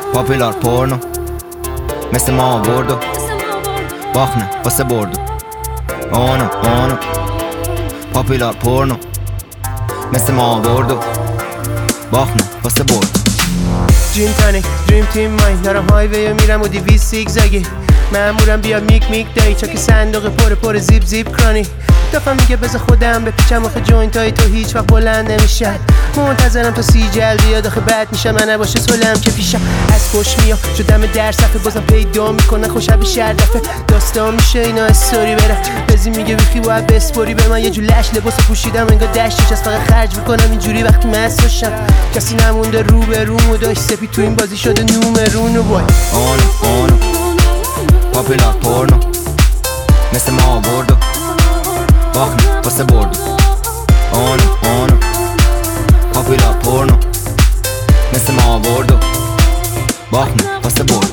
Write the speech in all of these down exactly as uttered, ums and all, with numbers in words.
پاپیلار پورنو مثل ما آوردو باخنه واسه بردو آنو آنو پاپیلار پورنو مثل ما آوردو باخنه واسه بردو جین تانیک دریم تیم ماین دارم هایوی میرم و دیویز سیگزگی مامورم بیا میک میک دایی چاک صندوق پر پر زیپ زیپ کرانی دفعه میگه بذار خودم بپیچم آخه جوینت های تو هیچ وقت بلند نمیشن منتظرم تا سی جل بیاد آخه بد میشه من نباشه سلم که پیشم از خوش میام شدم در صفحه بازم پیدا میکنه خوشبی شردفه داستان میشه اینا استوری بره بزی میگه بیخی باید بسپوری به من یه جو لش لباس پوشیدم انگار دشتش از فقط خرج میکنم اینجوری وقتی مست باشم کسی نمونده رو به روم و داشت سپی تو این بازی شده نومرون و وای آنو آنو پاپیلار پورنو مثل ما آوردو باخنه واسه بردو آنو آنو پاپیلار پورنو مثل ما آوردو باخنه واسه بردو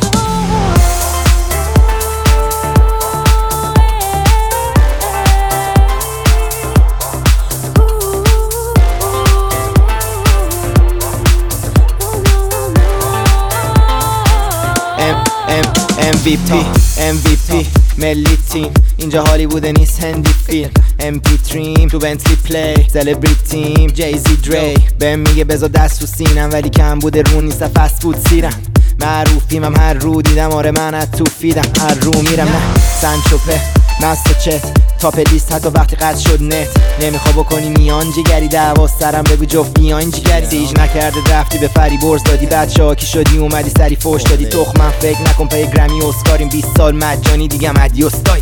ام وی پی ام وی پی ملی تیم اینجا هالیوود نیست هندی فیلم ام پی تریم تو بنتلی پلی سلبریتیم جیزی دری بهم میگه بذار دست تو سینم ولی کم بوده رو نیست فست فود سیرم معروفیم هم هر رو دیدم آره من از تو فیدم هر رو میرم نه سنچوپه مست چت تاپ لیست حتی وقتی قد شد نت نمیخوا بکنی میان جگری دعوا سرم بگو جفت بیاین جگری سیج نکرده رفتی به فری برز دادی بعد شاکی شدی اومدی سری فوش دادی تخمم فکر نکن پای گرمی اسکاریم بیست سال مجانی دیگه ادیوس دای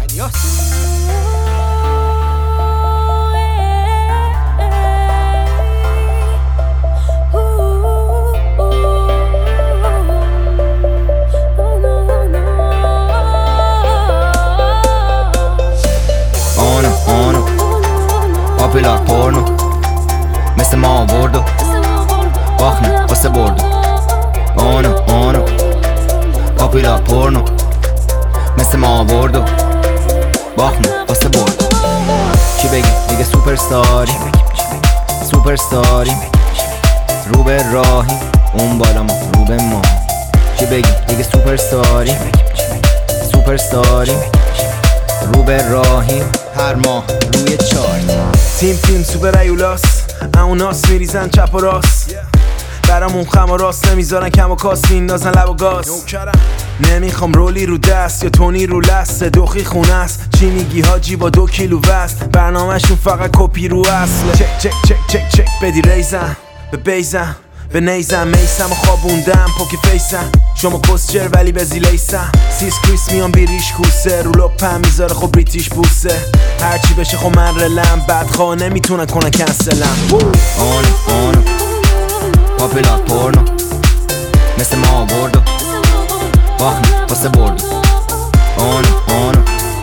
پاپیلار پورنو مثل ما آوردو باخنه واسه بردو آنو آنو پاپیلار پورنو مثل ما آوردو باخنه واسه بردو چی بگی دیگه سوپر ستاری سوپر ستاری رو به راهی اون بالا ما رو به ما چی بگی دیگه سوپر ستاری سوپر ستاری رو به راهی هر ماه روی چارت تیم تیم سوپر ایولاس اوناس میریزن چپ و راست برامون خم و راست نمیذارن کم و کاس میندازن لب و گاز نمیخوام رولی رو دست یا تونی رو لست دوخی خونه است چی میگی حاجی با دو کیلو وست برنامهشون فقط کپی رو اصله چک چک چک چک چک بدی ریزم به بیزم به نیزم میسم و خوابوندم پوکی فیسم شما کسچر ولی به زیلیسم سیس کریس میان بیریش کوسه رو لپم میذاره خب بریتیش بوسه هرچی بشه خب من رلم بدخواه نمیتونن کنن کنسلم آنو آنو پاپیلار پورنو مثل ما آوردو باخنه واسه بردو آنو آنو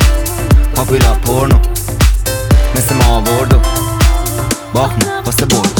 پاپیلار پورنو مثل ما آوردو باخنه واسه بردو